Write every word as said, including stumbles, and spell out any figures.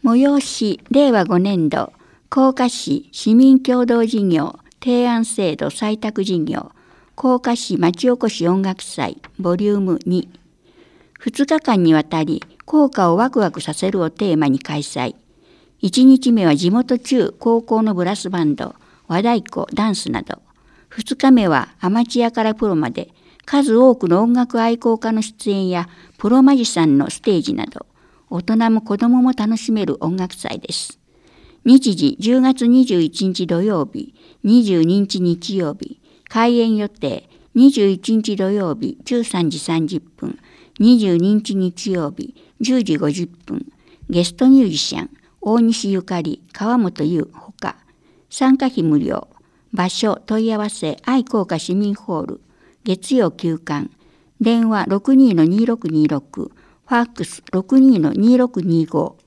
催しれいわごねんど甲賀市市民共同事業提案制度採択事業甲賀市町おこし音楽祭ボリュームに。ふつかかんにわたり校歌をワクワクさせるをテーマに開催。いちにちめは地元中高校のブラスバンド、和太鼓、ダンスなど。ふつかめはアマチュアからプロまで数多くの音楽愛好家の出演やプロマジシャンのステージなど、大人も子どもも楽しめる音楽祭です。日時じゅうがつにじゅういちにち土曜日、にじゅうににち日曜日、開演予定にじゅういちにち土曜日じゅうさんじさんじゅっぷん、にじゅうににち日曜日じゅうじごじゅっぷん、ゲストミュージシャン、大西ゆかり、川本優ほか、参加費無料、場所問い合わせ愛好家市民ホール、月曜休館、電話 ろくにーのにーろくにーろく、ファックス ろくにーのにーろくにーご。